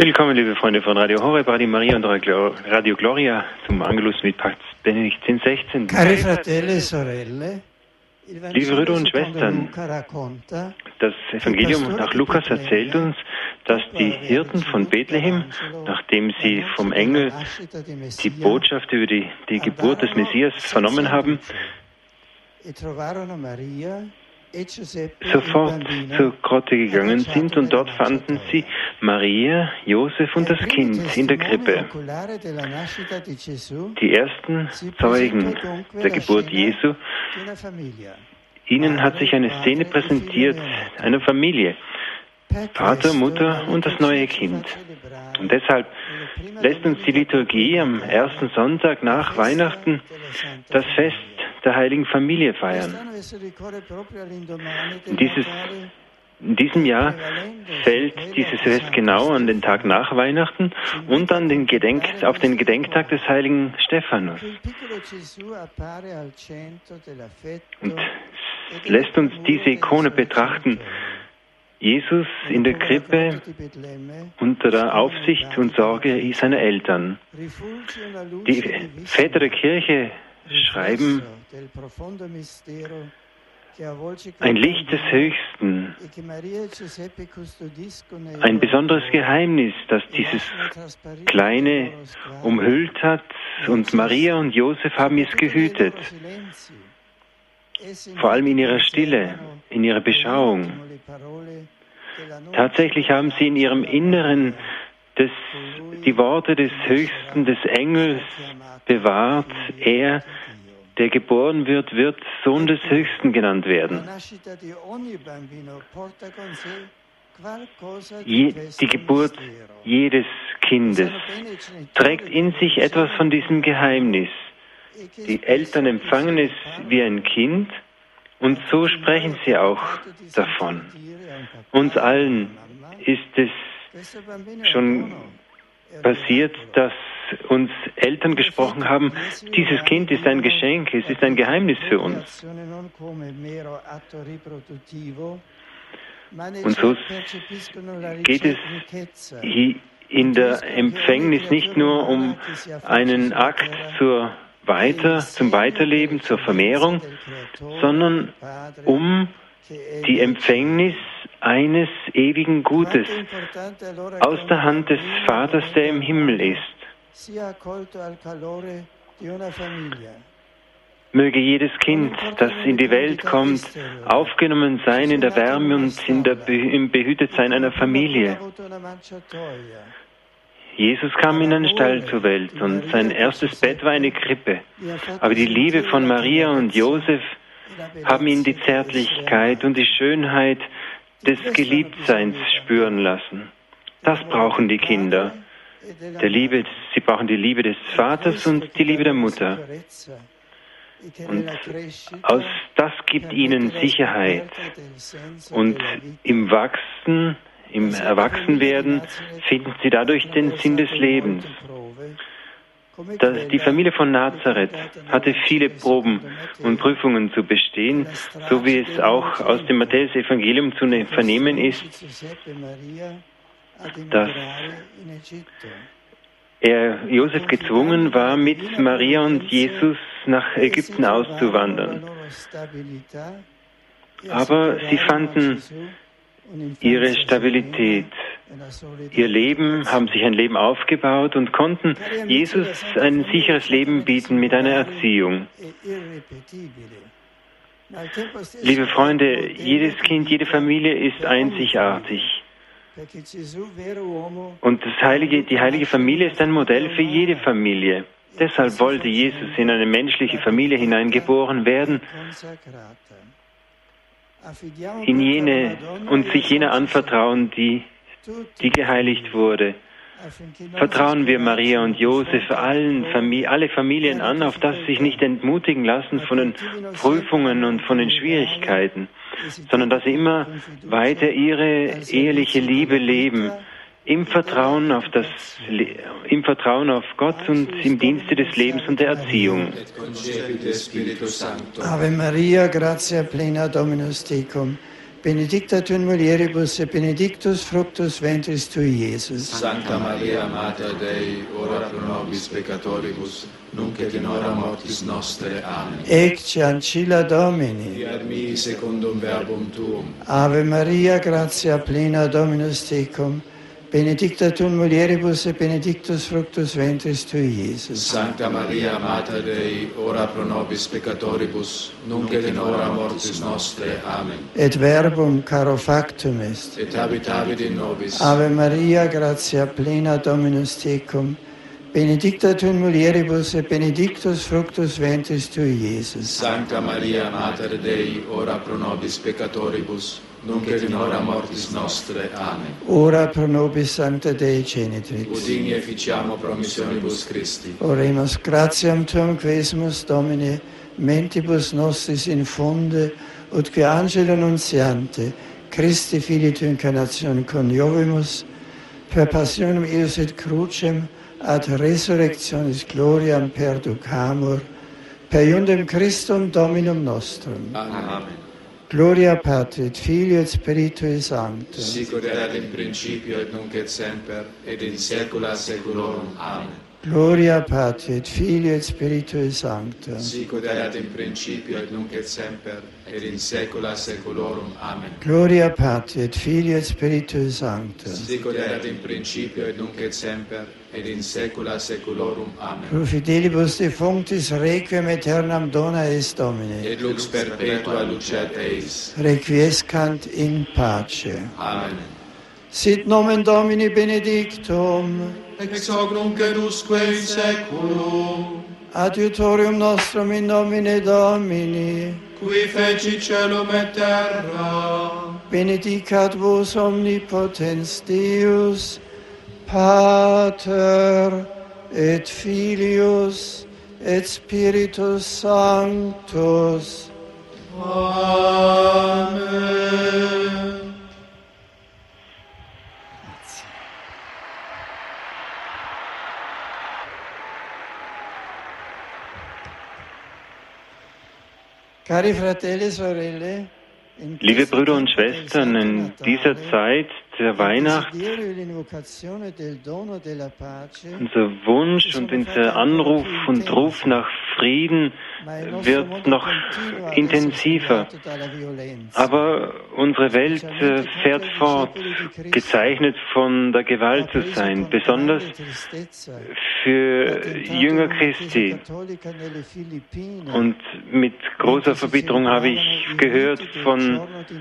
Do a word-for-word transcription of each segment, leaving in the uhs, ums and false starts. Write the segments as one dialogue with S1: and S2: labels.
S1: Willkommen, liebe Freunde von Radio Horeb, Radio Maria und Radio Gloria zum Angelus mit Papst Benedikt der Sechzehnten.
S2: Cari fratelli e sorelle,
S1: Liebe Brüder und Schwestern, das Evangelium nach Lukas erzählt uns, dass die Hirten von Bethlehem, nachdem sie vom Engel die Botschaft über die, die Geburt des Messias vernommen haben, sofort zur Grotte gegangen sind und dort fanden sie Maria, Josef und das Kind in der Krippe. Die ersten Zeugen der Geburt Jesu. Ihnen hat sich eine Szene präsentiert, einer Familie, Vater, Mutter und das neue Kind. Und deshalb lässt uns die Liturgie am ersten Sonntag nach Weihnachten das Fest der Heiligen Familie feiern. Dieses, in diesem Jahr fällt dieses Fest genau an den Tag nach Weihnachten und an den Gedenk, auf den Gedenktag des heiligen Stephanus. Und lässt uns diese Ikone betrachten. Jesus in der Krippe unter der Aufsicht und Sorge seiner Eltern. Die Väter der Kirche schreiben, ein Licht des Höchsten, ein besonderes Geheimnis, das dieses Kleine umhüllt hat, und Maria und Josef haben es gehütet, vor allem in ihrer Stille, in ihrer Beschauung. Tatsächlich haben sie in ihrem Inneren des, die Worte des Höchsten, des Engels bewahrt. Er, der geboren wird, wird Sohn des Höchsten genannt werden. Je, die Geburt jedes Kindes trägt in sich etwas von diesem Geheimnis. Die Eltern empfangen es wie ein Kind und so sprechen sie auch davon. Uns allen ist es schon passiert, dass uns Eltern gesprochen haben, dieses Kind ist ein Geschenk, es ist ein Geheimnis für uns. Und so geht es in der Empfängnis nicht nur um einen Akt zur Weiter, zum Weiterleben, zur Vermehrung, sondern um die Empfängnis eines ewigen Gutes aus der Hand des Vaters, der im Himmel ist. Möge jedes Kind, das in die Welt kommt, aufgenommen sein in der Wärme und in der Be- im Behütetsein einer Familie. Jesus kam in einen Stall zur Welt und sein erstes Bett war eine Krippe. Aber die Liebe von Maria und Josef haben ihn die Zärtlichkeit und die Schönheit des Geliebtseins spüren lassen. Das brauchen die Kinder. Der Liebe, sie brauchen die Liebe des Vaters und die Liebe der Mutter. Und aus das gibt ihnen Sicherheit. Und im Wachsen, im Erwachsenwerden finden sie dadurch den Sinn des Lebens. Das, die Familie von Nazareth hatte viele Proben und Prüfungen zu bestehen, so wie es auch aus dem Matthäus-Evangelium zu vernehmen ist, dass er, Josef, gezwungen war, mit Maria und Jesus nach Ägypten auszuwandern. Aber sie fanden ihre Stabilität, ihr Leben, haben sich ein Leben aufgebaut und konnten Jesus ein sicheres Leben bieten mit einer Erziehung. Liebe Freunde, jedes Kind, jede Familie ist einzigartig. Und das heilige, die heilige Familie ist ein Modell für jede Familie. Deshalb wollte Jesus in eine menschliche Familie hineingeboren werden, in jene und sich jener anvertrauen, die, die geheiligt wurde. Vertrauen wir Maria und Josef allen Famili- alle Familien an, auf dass sie sich nicht entmutigen lassen von den Prüfungen und von den Schwierigkeiten, sondern dass sie immer weiter ihre eheliche Liebe leben, im Vertrauen auf das, im Vertrauen auf Gott und im Dienste des Lebens und der Erziehung.
S2: Ave Maria, gratia plena Dominus tecum, benedicta tu in mulieribus et benedictus fructus ventris tui, Iesus.
S3: Sancta Maria, Mater Dei, ora pro nobis peccatoribus, nunc et in hora mortis nostre. Amen.
S2: Ecce ancilla Domini.
S3: Fiat mihi secundum verbum tuum.
S2: Ave Maria, gratia plena, Dominus tecum, benedicta tu in mulieribus et benedictus fructus ventris tui, Iesus.
S3: Sancta Maria, Mater Dei, ora pro nobis peccatoribus, nunc et in hora mortis nostre. Amen.
S2: Et verbum caro factum est.
S3: Et habitavit in nobis.
S2: Ave Maria, gratia plena, Dominus tecum, benedicta tu in mulieribus et benedictus fructus ventris tui, Iesus.
S3: Sancta Maria, Mater Dei, ora pro nobis peccatoribus, nunc et in hora mortis nostre. Amen.
S2: Ora pro nobis Sancta Dei Genitrix.
S3: Udini efficiamo promissionibus Christi.
S2: Oremus gratiam tuam quesumus, Domine, mentibus nostris infunde, ut que angelo nuntiante, Christi Filii tu incarnatione coniovimus, per passionem eius et crucem, ad resurrectionis gloriam perducamur, per iundem Christum Dominum nostrum.
S3: Amen.
S2: Gloria Patri, et Filio et Spiritui Sancto.
S3: Sic ut erat in principio et nunc et semper, et in saecula saeculorum. Amen.
S2: Gloria Patri, et Filio et Spiritui Sancto.
S3: Sic ut erat in principio et nunc et semper, et in saecula saeculorum. Amen.
S2: Gloria Patri, et Filio et Spiritui Sancto.
S3: Sic ut erat in principio et nunc et semper, et in saecula saeculorum. Amen.
S2: Pro fidelibus defunctis requiem aeternam dona est Domine.
S3: Et lux perpetua lucet eis.
S2: Requiescant in pace.
S3: Amen.
S2: Sit nomen Domini benedictum.
S3: Ex hoc nunc et usque in saeculum.
S2: Adiutorium nostrum in nomine Domini.
S3: Qui feci celum et terra.
S2: Benedicat vos omnipotens Deus, Pater et Filius et Spiritus Sanctus.
S3: Amen.
S2: Cari fratelli e sorelle,
S1: Liebe Brüder und Schwestern, in dieser Zeit der Weihnacht, unser Wunsch und unser Anruf und Ruf nach Frieden wird noch intensiver. Aber unsere Welt fährt fort, gezeichnet von der Gewalt zu sein, besonders für Jünger Christi. Und mit großer Verbitterung habe ich gehört von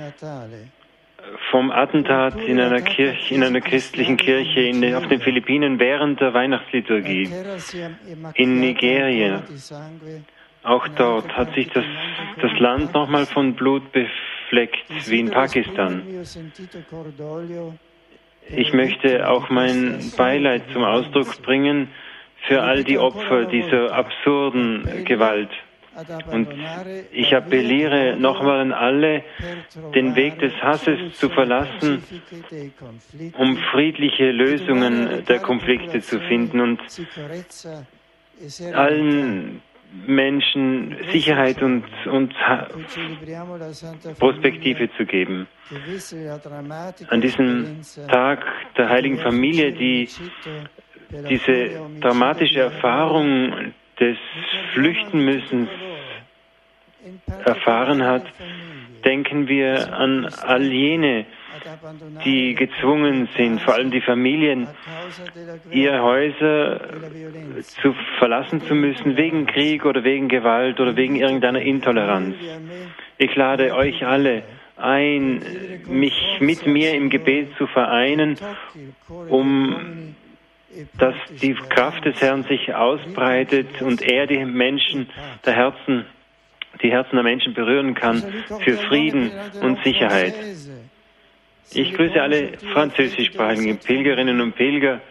S1: vom Attentat in einer Kirche, in einer christlichen Kirche in, auf den Philippinen während der Weihnachtsliturgie. In Nigeria. Auch dort hat sich das, das Land nochmal von Blut befleckt, wie in Pakistan. Ich möchte auch mein Beileid zum Ausdruck bringen für all die Opfer dieser absurden Gewalt. Und ich appelliere nochmal an alle, den Weg des Hasses zu verlassen, um friedliche Lösungen der Konflikte zu finden und allen Menschen Sicherheit und, und Perspektive zu geben. An diesem Tag der Heiligen Familie, die diese dramatische Erfahrung des Flüchtenmüssens erfahren hat, denken wir an all jene, die gezwungen sind, vor allem die Familien, ihre Häuser zu verlassen zu müssen, wegen Krieg oder wegen Gewalt oder wegen irgendeiner Intoleranz. Ich lade euch alle ein, mich mit mir im Gebet zu vereinen, um dass die Kraft des Herrn sich ausbreitet und er die Menschen der Herzen, die Herzen der Menschen berühren kann für Frieden und Sicherheit. Ich grüße alle französischsprachigen Pilgerinnen und Pilger.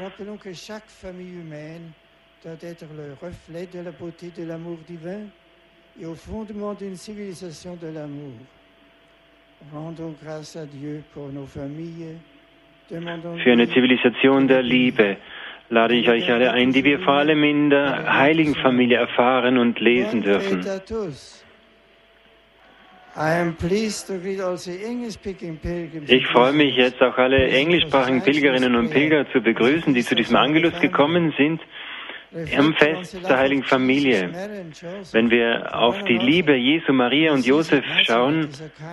S1: Für eine Zivilisation der Liebe lade ich euch alle ein, die wir vor allem in der heiligen Familie erfahren und lesen dürfen. Ich freue mich jetzt auch alle englischsprachigen Pilgerinnen und Pilger zu begrüßen, die zu diesem Angelus gekommen sind, am Fest der Heiligen Familie. Wenn wir auf die Liebe Jesu, Maria und Josef schauen,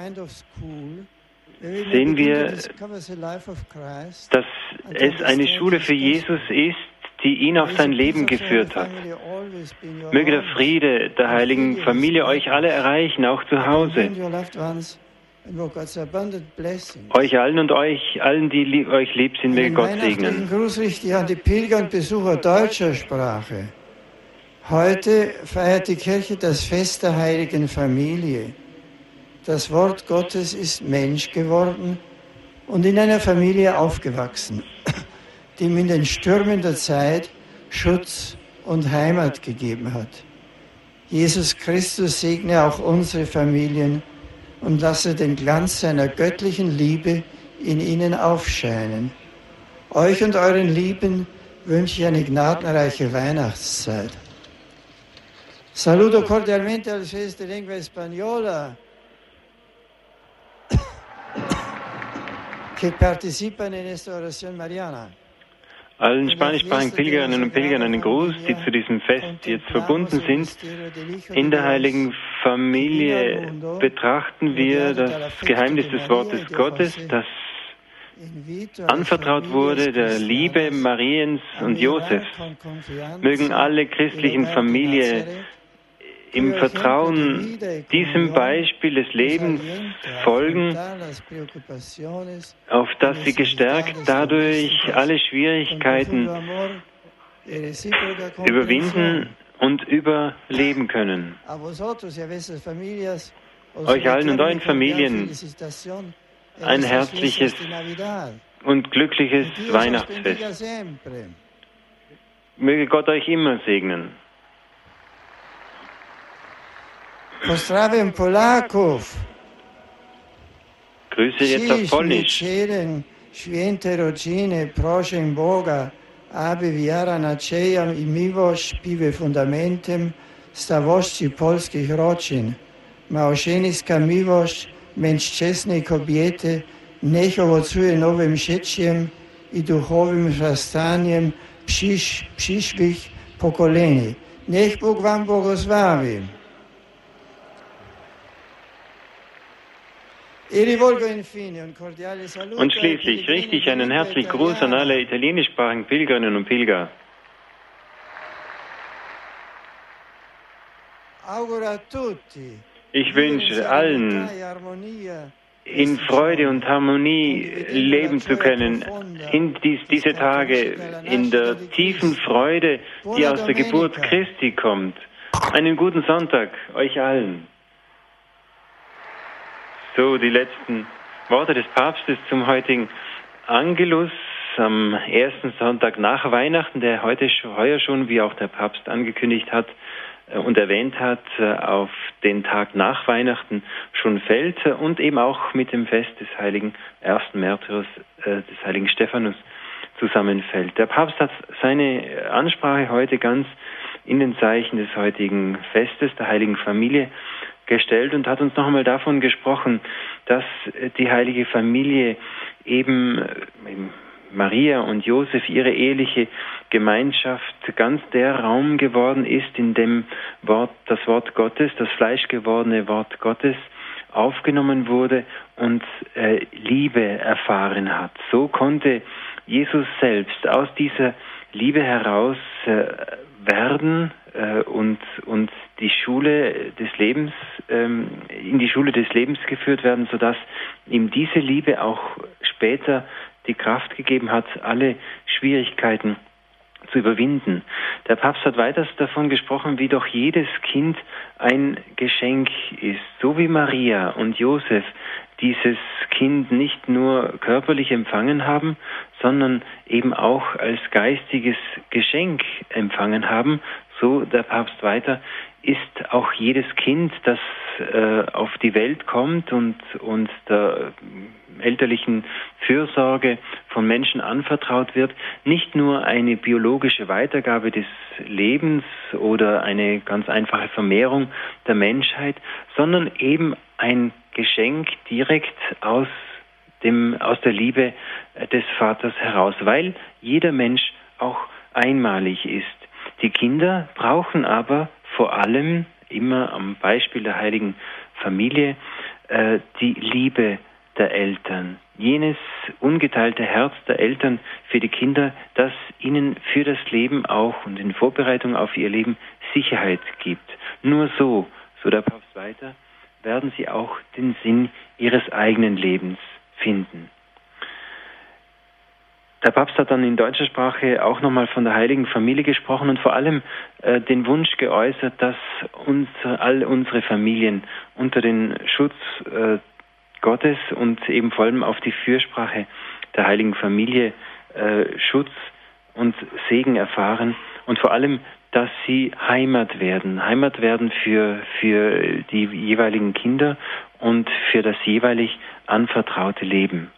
S1: sehen wir, dass es eine Schule für Jesus ist, die ihn auf sein Leben geführt hat. Möge der Friede der Heiligen Familie euch alle erreichen, auch zu Hause. Euch allen und euch, allen, die lieb, euch lieb sind, möge Gott segnen.
S2: Einen Gruß richte ich an die Pilger und Besucher deutscher Sprache. Heute feiert die Kirche das Fest der Heiligen Familie. Das Wort Gottes ist Mensch geworden und in einer Familie aufgewachsen, die ihm in den Stürmen der Zeit Schutz und Heimat gegeben hat. Jesus Christus segne auch unsere Familien und lasse den Glanz seiner göttlichen Liebe in ihnen aufscheinen. Euch und euren Lieben wünsche ich eine gnadenreiche Weihnachtszeit. Saludo cordialmente al feste lingua española que participan en esta oración mariana.
S1: Allen spanischsprachigen Pilgerinnen und Pilgern einen Gruß, die zu diesem Fest jetzt verbunden sind. In der Heiligen Familie betrachten wir das Geheimnis des Wortes Gottes, das anvertraut wurde der Liebe Mariens und Josefs. Mögen alle christlichen Familien im Vertrauen diesem Beispiel des Lebens folgen, auf das sie gestärkt dadurch alle Schwierigkeiten überwinden und überleben können. Euch allen und euren Familien ein herzliches und glückliches Weihnachtsfest. Möge Gott euch immer segnen.
S2: Pozdrawiam Polaków.
S1: Grüße jetzt auf Polnisch.
S2: Święte rodziny, proszę Boga, aby wiara, nadzieja i miłość były fundamentem stałości polskich rodzin. Małżeńska miłość mężczyzny i kobiety niech owocuje nowym życiem i duchowym wzrastaniem przysz, przyszłych pokoleń. Niech Bóg wam błogosławi.
S1: Und schließlich richte ich einen herzlichen Gruß an alle italienischsprachigen Pilgerinnen und Pilger. Ich wünsche allen, in Freude und Harmonie leben zu können, in dies, diese Tage, in der tiefen Freude, die aus der Geburt Christi kommt. Einen guten Sonntag euch allen. So, die letzten Worte des Papstes zum heutigen Angelus am ersten Sonntag nach Weihnachten, der heute heuer schon, wie auch der Papst angekündigt hat und erwähnt hat, auf den Tag nach Weihnachten schon fällt und eben auch mit dem Fest des heiligen ersten Märtyrers, des heiligen Stephanus, zusammenfällt. Der Papst hat seine Ansprache heute ganz in den Zeichen des heutigen Festes der Heiligen Familie gestellt und hat uns noch einmal davon gesprochen, dass die Heilige Familie eben Maria und Josef, ihre eheliche Gemeinschaft, ganz der Raum geworden ist, in dem Wort, das Wort Gottes, das fleischgewordene Wort Gottes aufgenommen wurde und äh, Liebe erfahren hat. So konnte Jesus selbst aus dieser Liebe heraus äh, werden äh, und, und die Schule des Lebens, ähm, in die Schule des Lebens geführt werden, sodass ihm diese Liebe auch später die Kraft gegeben hat, alle Schwierigkeiten zu überwinden. Der Papst hat weiters davon gesprochen, wie doch jedes Kind ein Geschenk ist, so wie Maria und Josef dieses Kind nicht nur körperlich empfangen haben, sondern eben auch als geistiges Geschenk empfangen haben, so der Papst weiter, ist auch jedes Kind, das äh, auf die Welt kommt und, und der elterlichen Fürsorge von von Menschen anvertraut wird, nicht nur eine biologische Weitergabe des Lebens oder eine ganz einfache Vermehrung der Menschheit, sondern eben ein Geschenk direkt aus dem, aus der Liebe des Vaters heraus, weil jeder Mensch auch einmalig ist. Die Kinder brauchen aber vor allem, immer am Beispiel der heiligen Familie, äh, die Liebe der Eltern. Jenes ungeteilte Herz der Eltern für die Kinder, das ihnen für das Leben auch und in Vorbereitung auf ihr Leben Sicherheit gibt. Nur so, so der Papst weiter, werden sie auch den Sinn ihres eigenen Lebens finden. Der Papst hat dann in deutscher Sprache auch nochmal von der Heiligen Familie gesprochen und vor allem äh, den Wunsch geäußert, dass uns, all unsere Familien unter den Schutz äh, Gottes und eben vor allem auf die Fürsprache der Heiligen Familie äh, Schutz und Segen erfahren und vor allem, dass sie Heimat werden, Heimat werden für, für die jeweiligen Kinder und für das jeweilig anvertraute Leben.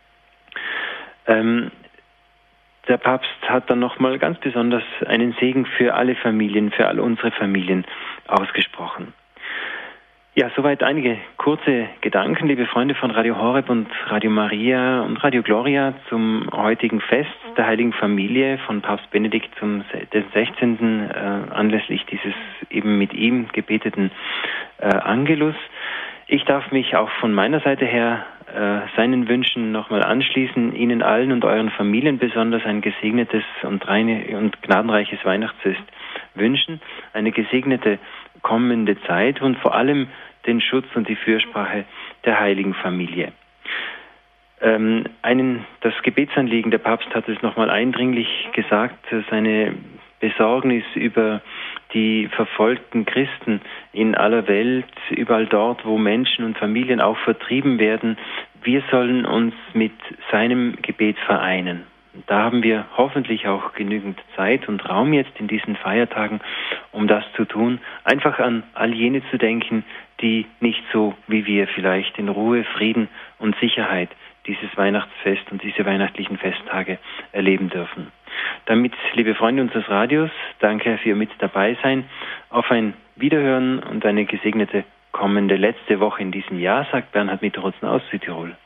S1: Ähm, Der Papst hat dann nochmal ganz besonders einen Segen für alle Familien, für all unsere Familien ausgesprochen. Ja, soweit einige kurze Gedanken, liebe Freunde von Radio Horeb und Radio Maria und Radio Gloria zum heutigen Fest der Heiligen Familie von Papst Benedikt zum sechzehnten Äh, anlässlich dieses eben mit ihm gebeteten äh, Angelus. Ich darf mich auch von meiner Seite her äh, seinen Wünschen nochmal anschließen, Ihnen allen und euren Familien besonders ein gesegnetes und reine und gnadenreiches Weihnachtsfest wünschen, eine gesegnete kommende Zeit und vor allem den Schutz und die Fürsprache der Heiligen Familie. Ähm, einen, das Gebetsanliegen, der Papst hat es nochmal eindringlich gesagt, seine Besorgnis über die verfolgten Christen in aller Welt, überall dort, wo Menschen und Familien auch vertrieben werden. Wir sollen uns mit seinem Gebet vereinen. Da haben wir hoffentlich auch genügend Zeit und Raum jetzt in diesen Feiertagen, um das zu tun. Einfach an all jene zu denken, die nicht so wie wir vielleicht in Ruhe, Frieden und Sicherheit dieses Weihnachtsfest und diese weihnachtlichen Festtage erleben dürfen. Damit, liebe Freunde unseres Radios, danke für Ihr mit dabei sein. Auf ein Wiederhören und eine gesegnete kommende letzte Woche in diesem Jahr, sagt Bernhard Mitterholzner aus Südtirol.